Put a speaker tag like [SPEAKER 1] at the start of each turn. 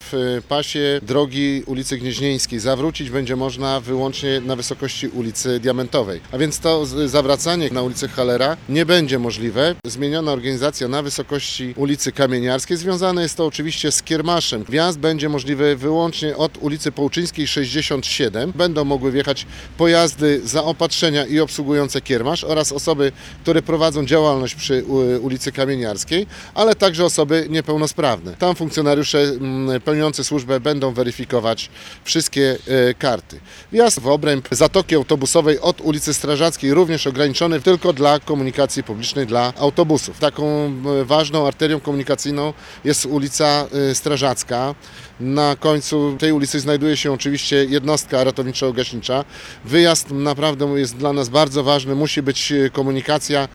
[SPEAKER 1] w pasie drogi ulicy Gnieźnieńskiej. Zawrócić będzie można wyłącznie na wysokości ulicy Diamentowej. A więc to zawracanie na ulicy Hallera nie będzie możliwe. Zmieniona organizacja na wysokości ulicy Kamieniarskiej. Związane jest to oczywiście z kiermaszem. Wjazd będzie możliwy wyłącznie od ulicy Połczyńskiej 67. Będą mogły wjechać pojazdy zaopatrzenia i obsługujące kiermasz oraz osoby, które prowadzą działalność przy ulicy Kamieniarskiej, ale także osoby niepełnosprawne. Tam funkcjonariusze pełniący służbę będą weryfikować wszystkie karty. Wjazd w obręb zatoki autobusowej od ulicy Strażackiej również ograniczony tylko dla komunikacji publicznej, dla autobusów. Taką ważną arterią komunikacyjną jest ulica Strażacka. Na końcu tej ulicy znajduje się oczywiście jednostka ratowniczo-gaśnicza. Wyjazd naprawdę jest dla nas bardzo ważny, musi być komunikacja